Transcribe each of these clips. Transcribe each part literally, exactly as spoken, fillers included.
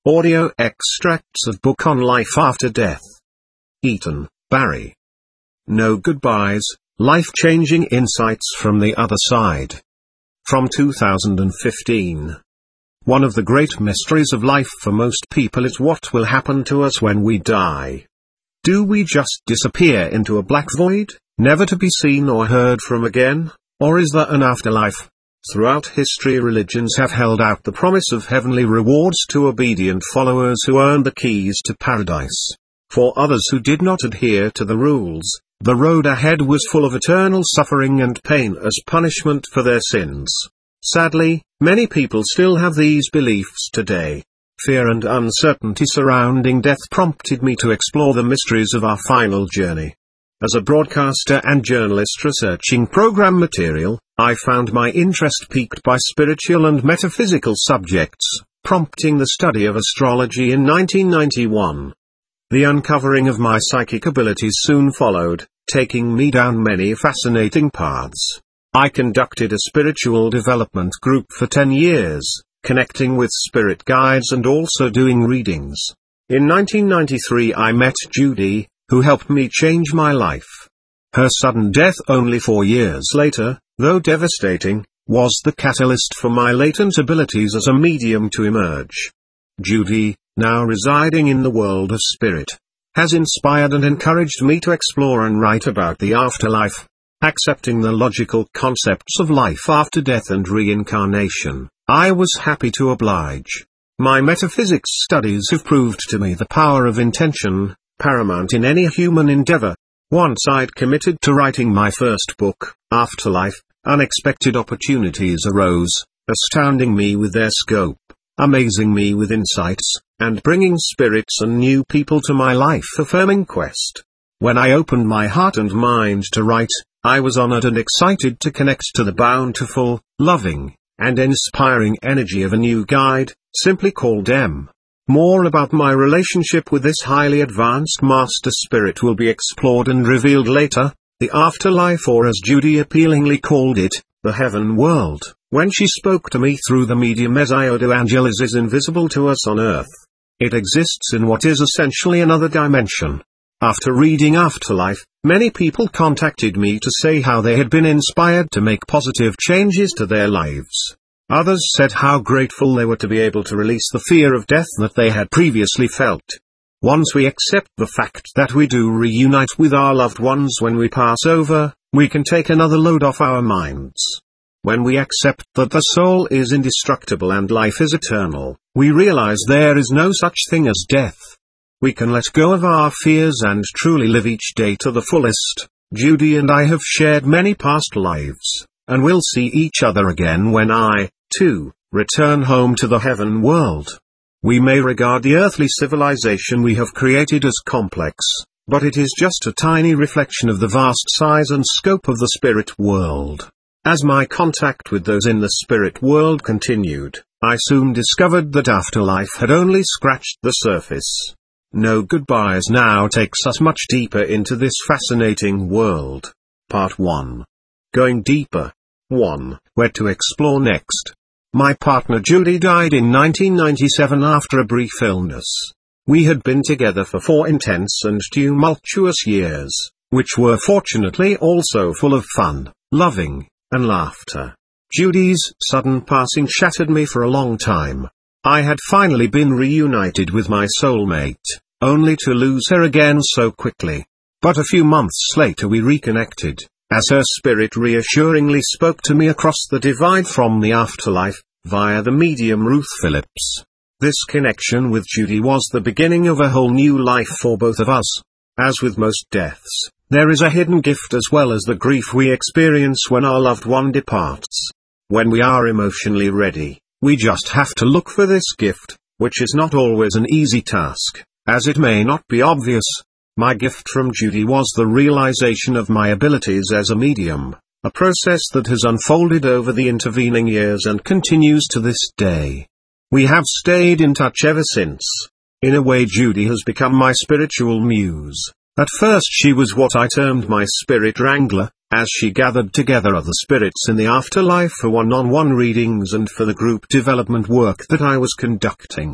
Audio extracts of book on life after death. Eaton, Barry. No Goodbyes, Life-Changing Insights from the Other Side. From two thousand fifteen. One of the great mysteries of life for most people is what will happen to us when we die. Do we just disappear into a black void, never to be seen or heard from again, or is there an afterlife? Throughout history, religions have held out the promise of heavenly rewards to obedient followers who earned the keys to paradise. For others who did not adhere to the rules, the road ahead was full of eternal suffering and pain as punishment for their sins. Sadly, many people still have these beliefs today. Fear and uncertainty surrounding death prompted me to explore the mysteries of our final journey. As a broadcaster and journalist researching program material, I found my interest piqued by spiritual and metaphysical subjects, prompting the study of astrology in nineteen ninety-one. The uncovering of my psychic abilities soon followed, taking me down many fascinating paths. I conducted a spiritual development group for ten years, connecting with spirit guides and also doing readings. In nineteen ninety-three I met Judy, who helped me change my life. Her sudden death only four years later, though devastating, was the catalyst for my latent abilities as a medium to emerge. Judy, now residing in the world of spirit, has inspired and encouraged me to explore and write about the afterlife, accepting the logical concepts of life after death and reincarnation. I was happy to oblige. My metaphysics studies have proved to me the power of intention, paramount in any human endeavor. Once I'd committed to writing my first book, Afterlife, unexpected opportunities arose, astounding me with their scope, amazing me with insights, and bringing spirits and new people to my life-affirming quest. When I opened my heart and mind to write, I was honored and excited to connect to the bountiful, loving, and inspiring energy of a new guide, simply called M. More about my relationship with this highly advanced master spirit will be explored and revealed later. The afterlife, or as Judy appealingly called it, the heaven world, when she spoke to me through the medium Esaio de Angelis, is invisible to us on earth. It exists in what is essentially another dimension. After reading Afterlife, many people contacted me to say how they had been inspired to make positive changes to their lives. Others said how grateful they were to be able to release the fear of death that they had previously felt. Once we accept the fact that we do reunite with our loved ones when we pass over, we can take another load off our minds. When we accept that the soul is indestructible and life is eternal, we realize there is no such thing as death. We can let go of our fears and truly live each day to the fullest. Judy and I have shared many past lives, and will see each other again when I, too, return home to the heaven world. We may regard the earthly civilization we have created as complex, but it is just a tiny reflection of the vast size and scope of the spirit world. As my contact with those in the spirit world continued, I soon discovered that afterlife had only scratched the surface. No Goodbyes now takes us much deeper into this fascinating world. Part one. Going deeper. one. Where to explore next. My partner Judy died in nineteen ninety-seven after a brief illness. We had been together for four intense and tumultuous years, which were fortunately also full of fun, loving, and laughter. Judy's sudden passing shattered me for a long time. I had finally been reunited with my soulmate, only to lose her again so quickly. But a few months later we reconnected, as her spirit reassuringly spoke to me across the divide from the afterlife, via the medium Ruth Phillips. This connection with Judy was the beginning of a whole new life for both of us. As with most deaths, there is a hidden gift as well as the grief we experience when our loved one departs. When we are emotionally ready, we just have to look for this gift, which is not always an easy task, as it may not be obvious. My gift from Judy was the realization of my abilities as a medium, a process that has unfolded over the intervening years and continues to this day. We have stayed in touch ever since. In a way, Judy has become my spiritual muse. At first she was what I termed my spirit wrangler, as she gathered together other spirits in the afterlife for one-on-one readings and for the group development work that I was conducting.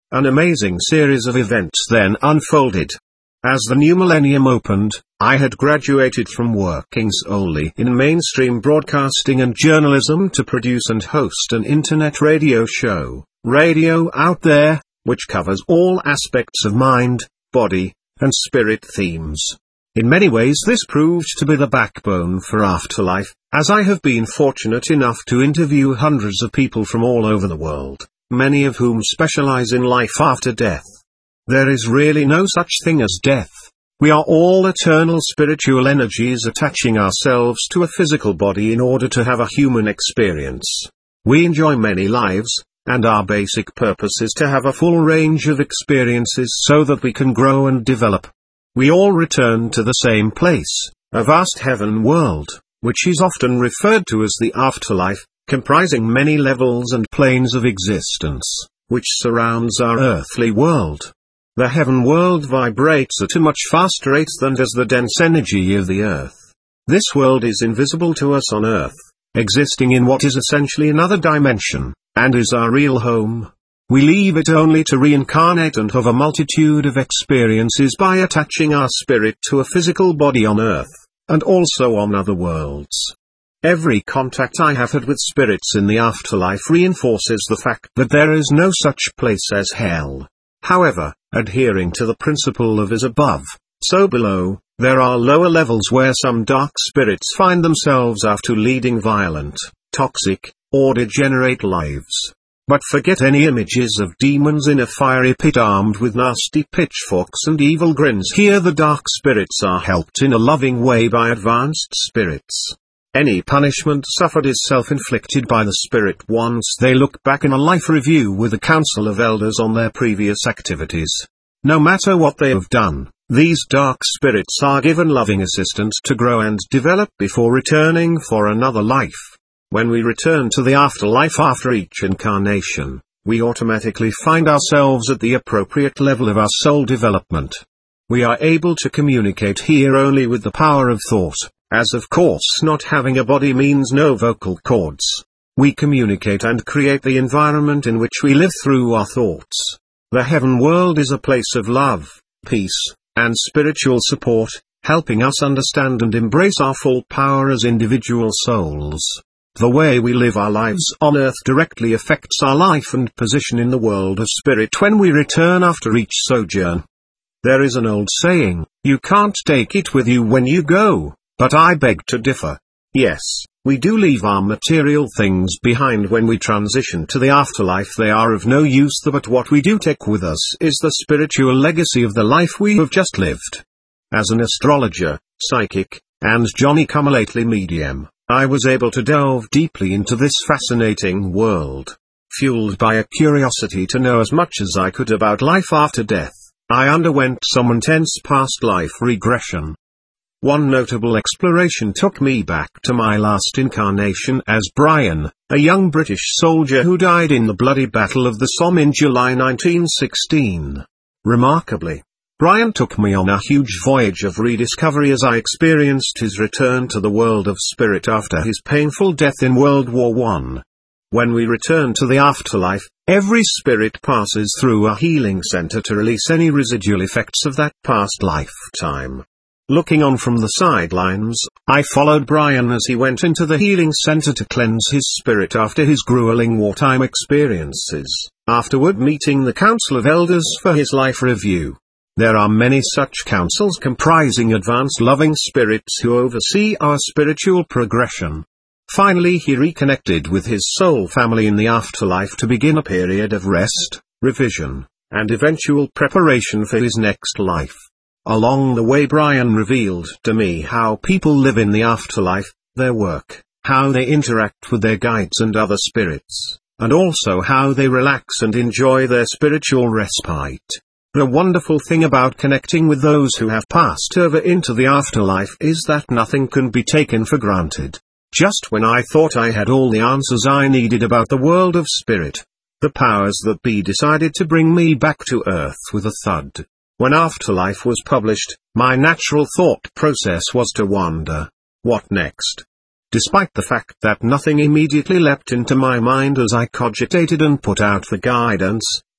An amazing series of events then unfolded. As the new millennium opened, I had graduated from working solely in mainstream broadcasting and journalism to produce and host an internet radio show, Radio Out There, which covers all aspects of mind, body, and spirit themes. In many ways this proved to be the backbone for Afterlife, as I have been fortunate enough to interview hundreds of people from all over the world, many of whom specialize in life after death. There is really no such thing as death. We are all eternal spiritual energies attaching ourselves to a physical body in order to have a human experience. We enjoy many lives, and our basic purpose is to have a full range of experiences so that we can grow and develop. We all return to the same place, a vast heaven world, which is often referred to as the afterlife, comprising many levels and planes of existence, which surrounds our earthly world. The heaven world vibrates at a much faster rate than does the dense energy of the earth. This world is invisible to us on earth, existing in what is essentially another dimension, and is our real home. We leave it only to reincarnate and have a multitude of experiences by attaching our spirit to a physical body on earth, and also on other worlds. Every contact I have had with spirits in the afterlife reinforces the fact that there is no such place as hell. However, adhering to the principle of as above, so below, there are lower levels where some dark spirits find themselves after leading violent, toxic, or degenerate lives. But forget any images of demons in a fiery pit armed with nasty pitchforks and evil grins. Here the dark spirits are helped in a loving way by advanced spirits. Any punishment suffered is self-inflicted by the spirit once they look back in a life review with a council of elders on their previous activities. No matter what they have done, these dark spirits are given loving assistance to grow and develop before returning for another life. When we return to the afterlife after each incarnation, we automatically find ourselves at the appropriate level of our soul development. We are able to communicate here only with the power of thought, as of course not having a body means no vocal cords. We communicate and create the environment in which we live through our thoughts. The heaven world is a place of love, peace, and spiritual support, helping us understand and embrace our full power as individual souls. The way we live our lives on earth directly affects our life and position in the world of spirit when we return after each sojourn. There is an old saying, "You can't take it with you when you go," but I beg to differ. Yes, we do leave our material things behind when we transition to the afterlife. They are of no use, but what we do take with us is the spiritual legacy of the life we have just lived. As an astrologer, psychic, and Johnny-come-lately medium, I was able to delve deeply into this fascinating world. Fueled by a curiosity to know as much as I could about life after death, I underwent some intense past life regression. One notable exploration took me back to my last incarnation as Brian, a young British soldier who died in the bloody Battle of the Somme in July nineteen sixteen. Remarkably, Brian took me on a huge voyage of rediscovery as I experienced his return to the world of spirit after his painful death in World War One. When we return to the afterlife, every spirit passes through a healing center to release any residual effects of that past lifetime. Looking on from the sidelines, I followed Brian as he went into the healing center to cleanse his spirit after his grueling wartime experiences, afterward meeting the Council of Elders for his life review. There are many such councils comprising advanced loving spirits who oversee our spiritual progression. Finally he reconnected with his soul family in the afterlife to begin a period of rest, revision, and eventual preparation for his next life. Along the way Brian revealed to me how people live in the afterlife, their work, how they interact with their guides and other spirits, and also how they relax and enjoy their spiritual respite. The wonderful thing about connecting with those who have passed over into the afterlife is that nothing can be taken for granted. Just when I thought I had all the answers I needed about the world of spirit, the powers that be decided to bring me back to earth with a thud. When Afterlife was published, my natural thought process was to wonder, what next? Despite the fact that nothing immediately leapt into my mind as I cogitated and put out the guidance,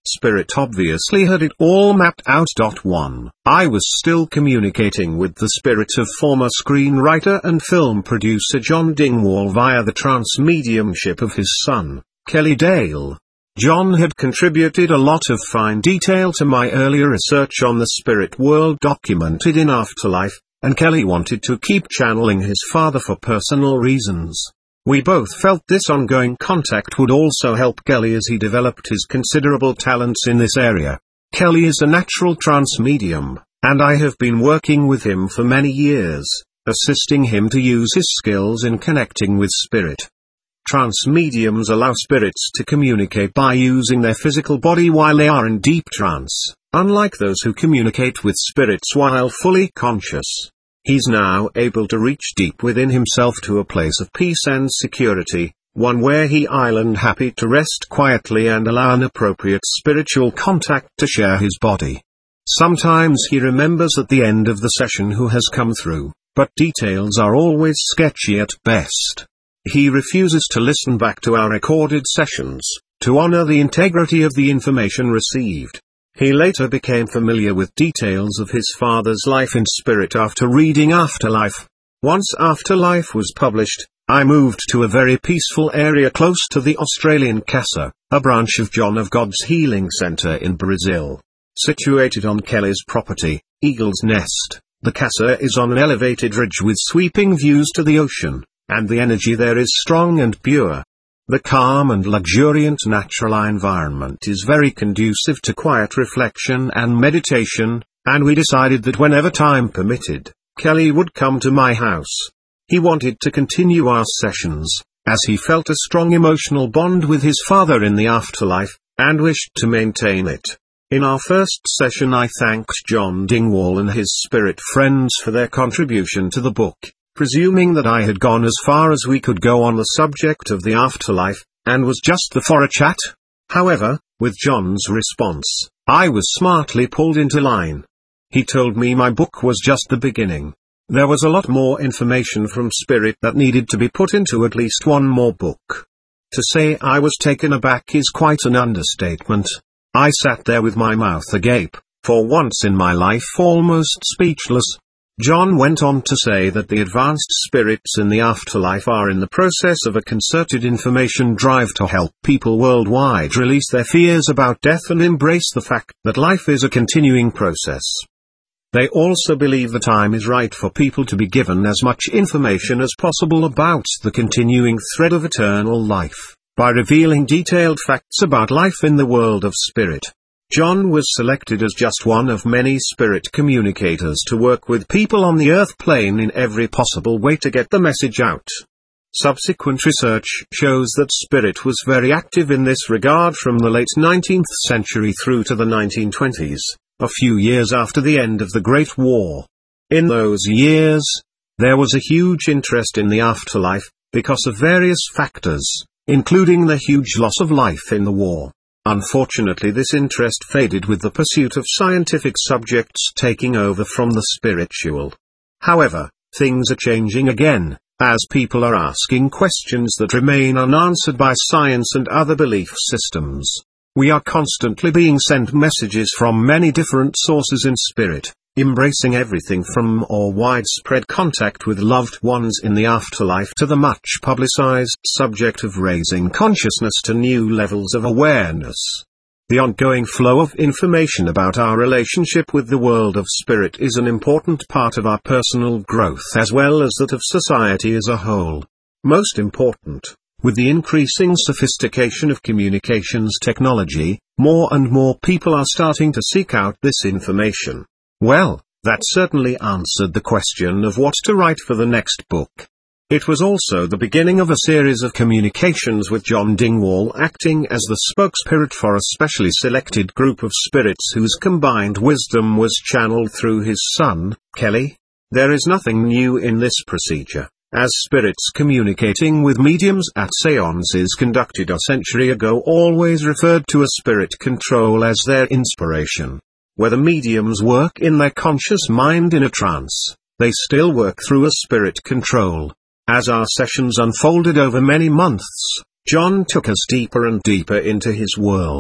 Spirit obviously had it all mapped out. one I was still communicating with the spirit of former screenwriter and film producer John Dingwall via the trance mediumship of his son, Kelly Dale. John had contributed a lot of fine detail to my earlier research on the spirit world documented in Afterlife, and Kelly wanted to keep channeling his father for personal reasons. We both felt this ongoing contact would also help Kelly as he developed his considerable talents in this area. Kelly is a natural trance medium, and I have been working with him for many years, assisting him to use his skills in connecting with spirit. Trance mediums allow spirits to communicate by using their physical body while they are in deep trance, unlike those who communicate with spirits while fully conscious. He's now able to reach deep within himself to a place of peace and security, one where he island happy to rest quietly and allow an appropriate spiritual contact to share his body. Sometimes he remembers at the end of the session who has come through, but details are always sketchy at best. He refuses to listen back to our recorded sessions, to honor the integrity of the information received. He later became familiar with details of his father's life in spirit after reading Afterlife. Once Afterlife was published, I moved to a very peaceful area close to the Australian Casa, a branch of John of God's Healing Center in Brazil. Situated on Kelly's property, Eagle's Nest, the Casa is on an elevated ridge with sweeping views to the ocean, and the energy there is strong and pure. The calm and luxuriant natural environment is very conducive to quiet reflection and meditation, and we decided that whenever time permitted, Kelly would come to my house. He wanted to continue our sessions, as he felt a strong emotional bond with his father in the afterlife, and wished to maintain it. In our first session I thanked John Dingwall and his spirit friends for their contribution to the book. Presuming that I had gone as far as we could go on the subject of the afterlife, and was just the for a chat. However, with John's response, I was smartly pulled into line. He told me my book was just the beginning. There was a lot more information from spirit that needed to be put into at least one more book. To say I was taken aback is quite an understatement. I sat there with my mouth agape, for once in my life almost speechless. John went on to say that the advanced spirits in the afterlife are in the process of a concerted information drive to help people worldwide release their fears about death and embrace the fact that life is a continuing process. They also believe the time is right for people to be given as much information as possible about the continuing thread of eternal life, by revealing detailed facts about life in the world of spirit. John was selected as just one of many spirit communicators to work with people on the earth plane in every possible way to get the message out. Subsequent research shows that spirit was very active in this regard from the late nineteenth century through to the nineteen twenties, a few years after the end of the Great War. In those years, there was a huge interest in the afterlife, because of various factors, including the huge loss of life in the war. Unfortunately, this interest faded with the pursuit of scientific subjects taking over from the spiritual. However, things are changing again, as people are asking questions that remain unanswered by science and other belief systems. We are constantly being sent messages from many different sources in spirit, embracing everything from more widespread contact with loved ones in the afterlife to the much publicized subject of raising consciousness to new levels of awareness. The ongoing flow of information about our relationship with the world of spirit is an important part of our personal growth as well as that of society as a whole. Most important, with the increasing sophistication of communications technology, more and more people are starting to seek out this information. Well, that certainly answered the question of what to write for the next book. It was also the beginning of a series of communications with John Dingwall acting as the spokesspirit for a specially selected group of spirits whose combined wisdom was channeled through his son, Kelly. There is nothing new in this procedure, as spirits communicating with mediums at seances conducted a century ago always referred to a spirit control as their inspiration. Whether mediums work in their conscious mind in a trance, they still work through a spirit control. As our sessions unfolded over many months, John took us deeper and deeper into his world,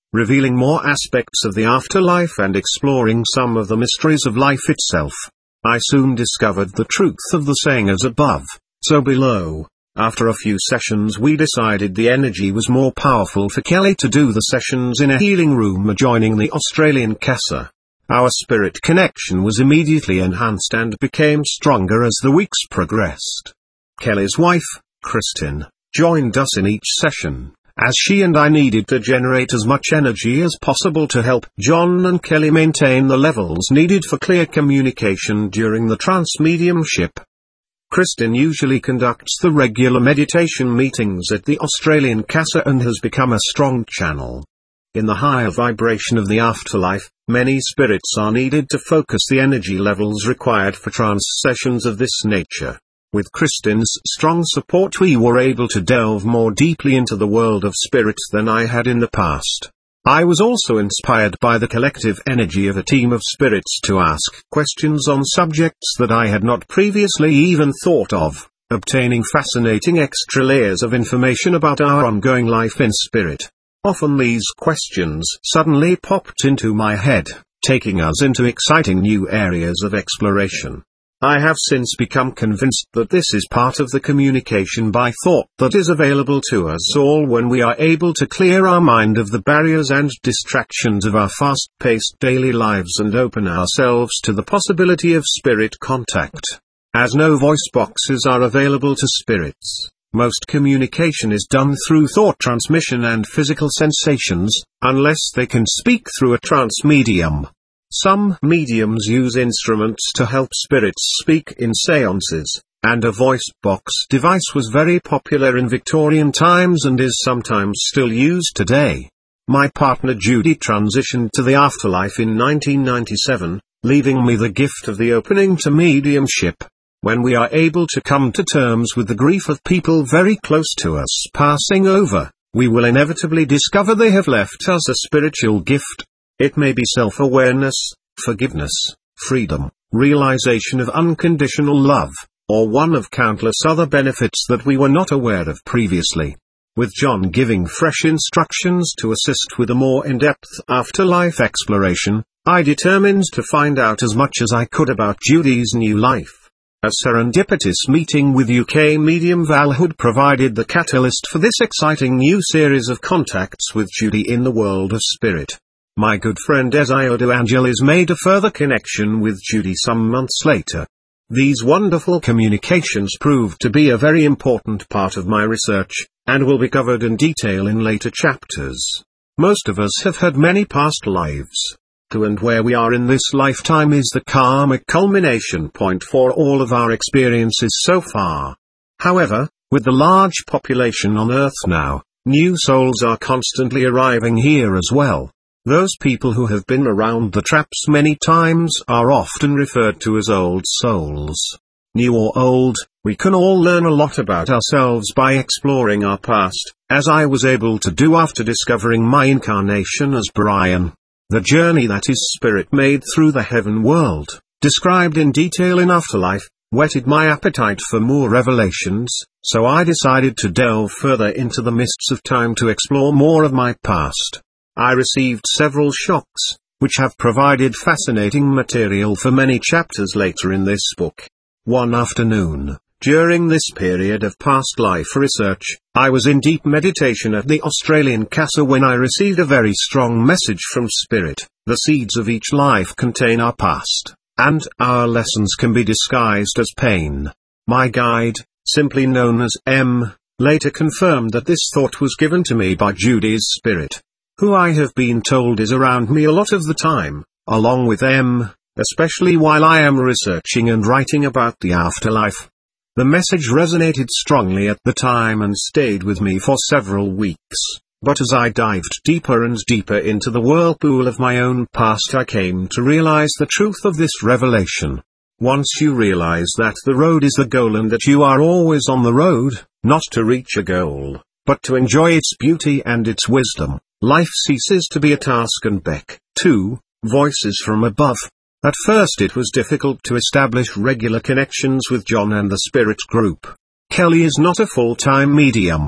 revealing more aspects of the afterlife and exploring some of the mysteries of life itself. I soon discovered the truth of the saying as above, so below. After a few sessions we decided the energy was more powerful for Kelly to do the sessions in a healing room adjoining the Australian Casa. Our spirit connection was immediately enhanced and became stronger as the weeks progressed. Kelly's wife, Kristin, joined us in each session, as she and I needed to generate as much energy as possible to help John and Kelly maintain the levels needed for clear communication during the trance mediumship. Kristin usually conducts the regular meditation meetings at the Australian Casa and has become a strong channel. In the higher vibration of the afterlife, many spirits are needed to focus the energy levels required for trance sessions of this nature. With Kristin's strong support we were able to delve more deeply into the world of spirit than I had in the past. I was also inspired by the collective energy of a team of spirits to ask questions on subjects that I had not previously even thought of, obtaining fascinating extra layers of information about our ongoing life in spirit. Often these questions suddenly popped into my head, taking us into exciting new areas of exploration. I have since become convinced that this is part of the communication by thought that is available to us all when we are able to clear our mind of the barriers and distractions of our fast-paced daily lives and open ourselves to the possibility of spirit contact. As no voice boxes are available to spirits, most communication is done through thought transmission and physical sensations, unless they can speak through a trance medium. Some mediums use instruments to help spirits speak in seances, and a voice box device was very popular in Victorian times and is sometimes still used today. My partner Judy transitioned to the afterlife in nineteen ninety-seven, leaving me the gift of the opening to mediumship. When we are able to come to terms with the grief of people very close to us passing over, we will inevitably discover they have left us a spiritual gift. It may be self-awareness, forgiveness, freedom, realization of unconditional love, or one of countless other benefits that we were not aware of previously. With John giving fresh instructions to assist with a more in-depth afterlife exploration, I determined to find out as much as I could about Judy's new life. A serendipitous meeting with U K medium Val Hood provided the catalyst for this exciting new series of contacts with Judy in the world of spirit. My good friend Esiodo Angelis made a further connection with Judy some months later. These wonderful communications proved to be a very important part of my research, and will be covered in detail in later chapters. Most of us have had many past lives. To and where we are in this lifetime is the karmic culmination point for all of our experiences so far. However, with the large population on Earth now, new souls are constantly arriving here as well. Those people who have been around the traps many times are often referred to as old souls. New or old, we can all learn a lot about ourselves by exploring our past, as I was able to do after discovering my incarnation as Brian. The journey that is spirit made through the heaven world, described in detail in Afterlife, whetted my appetite for more revelations, so I decided to delve further into the mists of time to explore more of my past. I received several shocks, which have provided fascinating material for many chapters later in this book. One afternoon, during this period of past life research, I was in deep meditation at the Australian Casa when I received a very strong message from Spirit. The seeds of each life contain our past, and our lessons can be disguised as pain. My guide, simply known as M, later confirmed that this thought was given to me by Judy's spirit, who I have been told is around me a lot of the time, along with M, especially while I am researching and writing about the afterlife. The message resonated strongly at the time and stayed with me for several weeks, but as I dived deeper and deeper into the whirlpool of my own past I came to realize the truth of this revelation. Once you realize that the road is the goal and that you are always on the road, not to reach a goal, but to enjoy its beauty and its wisdom, life ceases to be a task and beck, to voices from above. At first it was difficult to establish regular connections with John and the Spirit group. Kelly is not a full-time medium.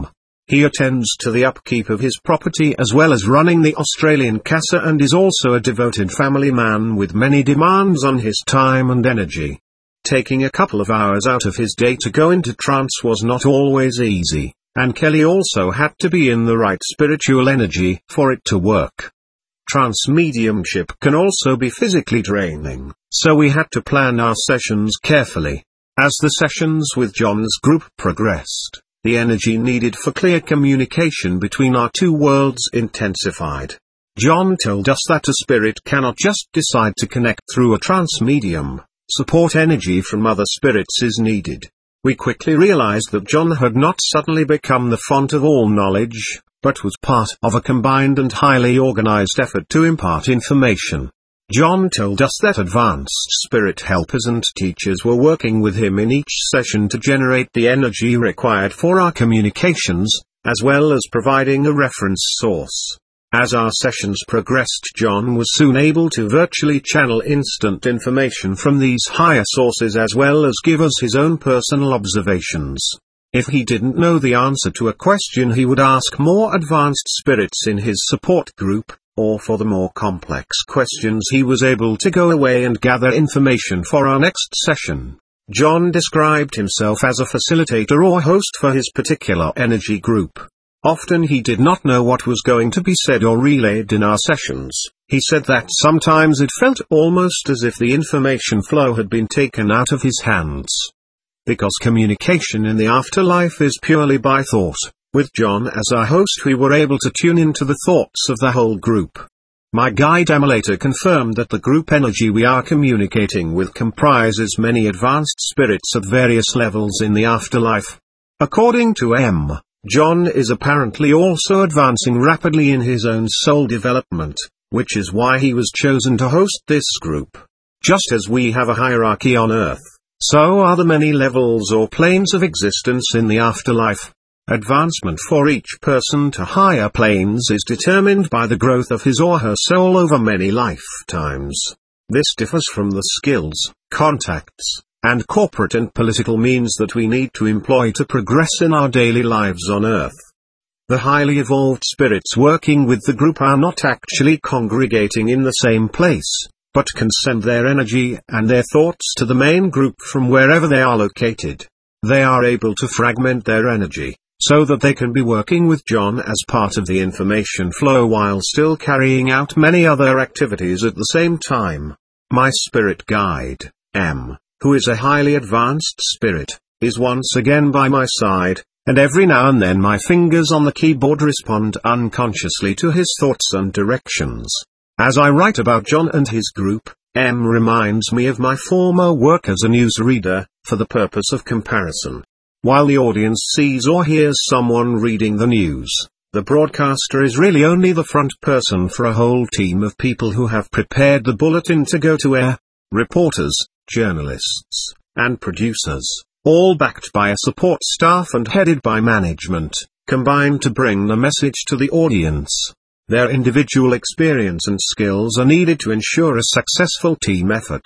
He attends to the upkeep of his property as well as running the Australian Casa and is also a devoted family man with many demands on his time and energy. Taking a couple of hours out of his day to go into trance was not always easy, and Kelly also had to be in the right spiritual energy for it to work. Trance mediumship can also be physically draining, so we had to plan our sessions carefully. As the sessions with John's group progressed, the energy needed for clear communication between our two worlds intensified. John told us that a spirit cannot just decide to connect through a trance medium. Support energy from other spirits is needed. We quickly realized that John had not suddenly become the font of all knowledge, but was part of a combined and highly organized effort to impart information. John told us that advanced spirit helpers and teachers were working with him in each session to generate the energy required for our communications, as well as providing a reference source. As our sessions progressed, John was soon able to virtually channel instant information from these higher sources as well as give us his own personal observations. If he didn't know the answer to a question, he would ask more advanced spirits in his support group, or for the more complex questions he was able to go away and gather information for our next session. John described himself as a facilitator or host for his particular energy group. Often he did not know what was going to be said or relayed in our sessions. He said that sometimes it felt almost as if the information flow had been taken out of his hands. Because communication in the afterlife is purely by thought, with John as our host we were able to tune into the thoughts of the whole group. My guide Emma later confirmed that the group energy we are communicating with comprises many advanced spirits at various levels in the afterlife. According to M, John is apparently also advancing rapidly in his own soul development, which is why he was chosen to host this group. Just as we have a hierarchy on Earth, so are the many levels or planes of existence in the afterlife. Advancement for each person to higher planes is determined by the growth of his or her soul over many lifetimes. This differs from the skills, contacts, and corporate and political means that we need to employ to progress in our daily lives on Earth. The highly evolved spirits working with the group are not actually congregating in the same place, but can send their energy and their thoughts to the main group from wherever they are located. They are able to fragment their energy, so that they can be working with John as part of the information flow while still carrying out many other activities at the same time. My spirit guide, M, who is a highly advanced spirit, is once again by my side, and every now and then my fingers on the keyboard respond unconsciously to his thoughts and directions. As I write about John and his group, M reminds me of my former work as a newsreader, for the purpose of comparison. While the audience sees or hears someone reading the news, the broadcaster is really only the front person for a whole team of people who have prepared the bulletin to go to air: reporters, journalists, and producers, all backed by a support staff and headed by management, combined to bring the message to the audience. Their individual experience and skills are needed to ensure a successful team effort.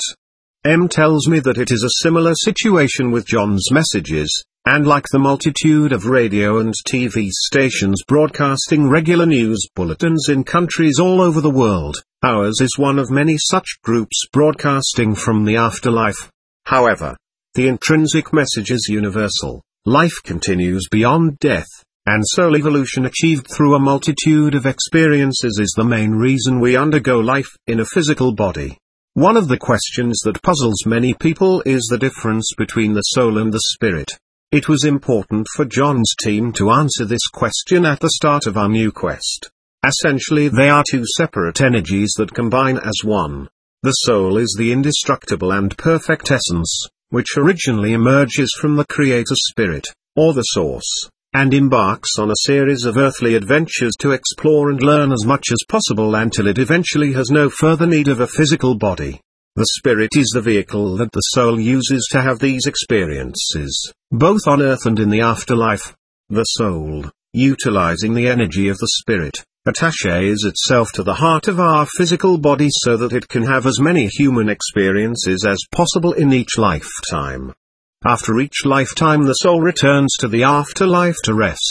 M tells me that it is a similar situation with John's messages, and like the multitude of radio and T V stations broadcasting regular news bulletins in countries all over the world, ours is one of many such groups broadcasting from the afterlife. However, the intrinsic message is universal: life continues beyond death, and soul evolution achieved through a multitude of experiences is the main reason we undergo life in a physical body. One of the questions that puzzles many people is the difference between the soul and the spirit. It was important for John's team to answer this question at the start of our new quest. Essentially, they are two separate energies that combine as one. The soul is the indestructible and perfect essence, which originally emerges from the Creator Spirit, or the Source, and embarks on a series of earthly adventures to explore and learn as much as possible until it eventually has no further need of a physical body. The spirit is the vehicle that the soul uses to have these experiences, both on earth and in the afterlife. The soul, utilizing the energy of the spirit, attaches itself to the heart of our physical body so that it can have as many human experiences as possible in each lifetime. After each lifetime, the soul returns to the afterlife to rest,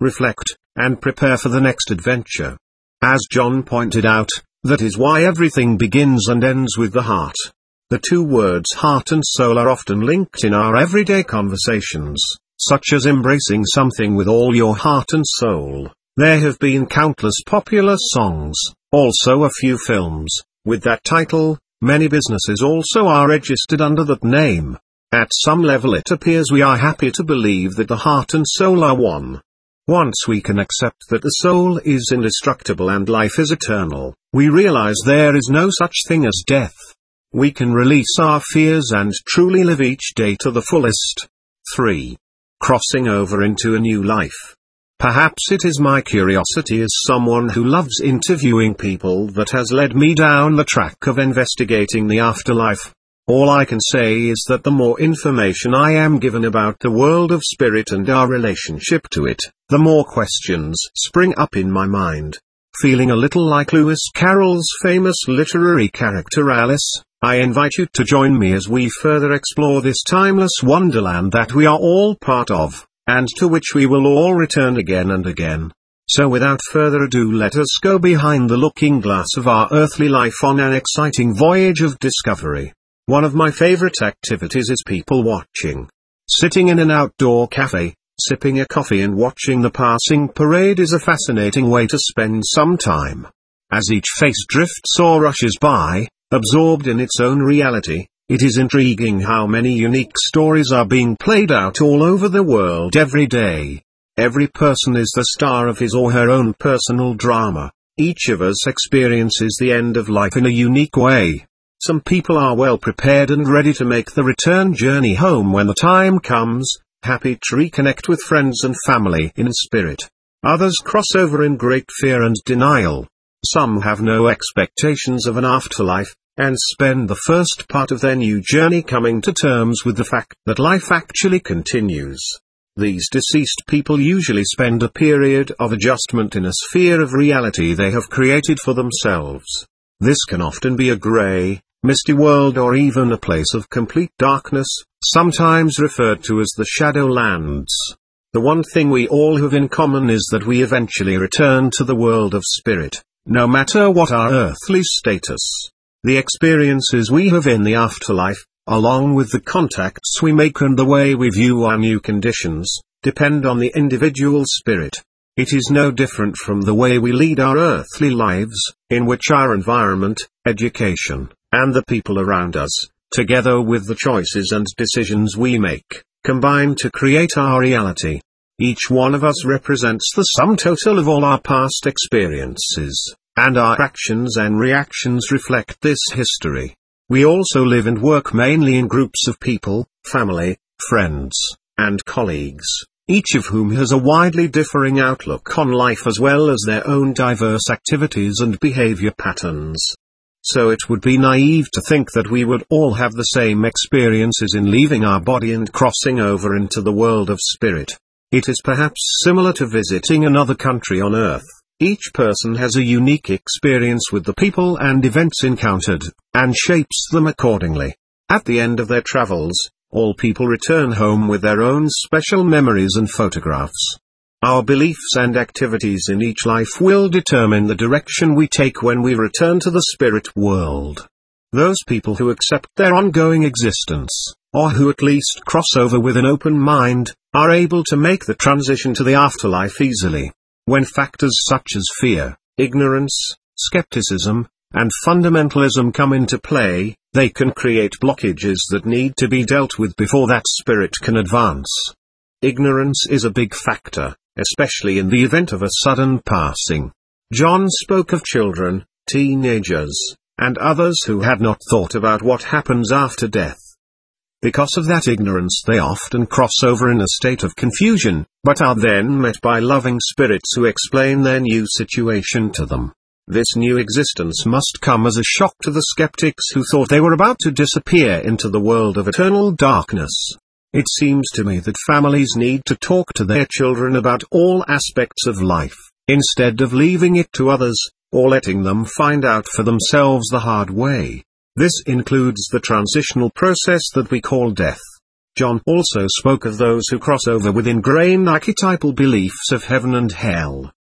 reflect, and prepare for the next adventure. As John pointed out, that is why everything begins and ends with the heart. The two words heart and soul are often linked in our everyday conversations, such as embracing something with all your heart and soul. There have been countless popular songs, also a few films, with that title. Many businesses also are registered under that name. At some level it appears we are happy to believe that the heart and soul are one. Once we can accept that the soul is indestructible and life is eternal, we realize there is no such thing as death. We can release our fears and truly live each day to the fullest. three. Crossing over into a new life. Perhaps it is my curiosity as someone who loves interviewing people that has led me down the track of investigating the afterlife. All I can say is that the more information I am given about the world of spirit and our relationship to it, the more questions spring up in my mind. Feeling a little like Lewis Carroll's famous literary character Alice, I invite you to join me as we further explore this timeless wonderland that we are all part of, and to which we will all return again and again. So without further ado, let us go behind the looking glass of our earthly life on an exciting voyage of discovery. One of my favorite activities is people watching. Sitting in an outdoor cafe, sipping a coffee and watching the passing parade is a fascinating way to spend some time. As each face drifts or rushes by, absorbed in its own reality, it is intriguing how many unique stories are being played out all over the world every day. Every person is the star of his or her own personal drama. Each of us experiences the end of life in a unique way. Some people are well prepared and ready to make the return journey home when the time comes, happy to reconnect with friends and family in spirit. Others cross over in great fear and denial. Some have no expectations of an afterlife, and spend the first part of their new journey coming to terms with the fact that life actually continues. These deceased people usually spend a period of adjustment in a sphere of reality they have created for themselves. This can often be a grey, misty world or even a place of complete darkness, sometimes referred to as the Shadowlands. The one thing we all have in common is that we eventually return to the world of spirit, no matter what our earthly status. The experiences we have in the afterlife, along with the contacts we make and the way we view our new conditions, depend on the individual spirit. It is no different from the way we lead our earthly lives, in which our environment, education, and the people around us, together with the choices and decisions we make, combine to create our reality. Each one of us represents the sum total of all our past experiences, and our actions and reactions reflect this history. We also live and work mainly in groups of people, family, friends, and colleagues, each of whom has a widely differing outlook on life as well as their own diverse activities and behavior patterns. So it would be naive to think that we would all have the same experiences in leaving our body and crossing over into the world of spirit. It is perhaps similar to visiting another country on Earth. Each person has a unique experience with the people and events encountered, and shapes them accordingly. At the end of their travels, all people return home with their own special memories and photographs. Our beliefs and activities in each life will determine the direction we take when we return to the spirit world. Those people who accept their ongoing existence, or who at least cross over with an open mind, are able to make the transition to the afterlife easily. When factors such as fear, ignorance, skepticism, and fundamentalism come into play, they can create blockages that need to be dealt with before that spirit can advance. Ignorance is a big factor, especially in the event of a sudden passing. John spoke of children, teenagers, and others who had not thought about what happens after death. Because of that ignorance they often cross over in a state of confusion, but are then met by loving spirits who explain their new situation to them. This new existence must come as a shock to the skeptics who thought they were about to disappear into the world of eternal darkness. It seems to me that families need to talk to their children about all aspects of life, instead of leaving it to others, or letting them find out for themselves the hard way. This includes the transitional process that we call death. John also spoke of those who cross over with ingrained archetypal beliefs of heaven and hell.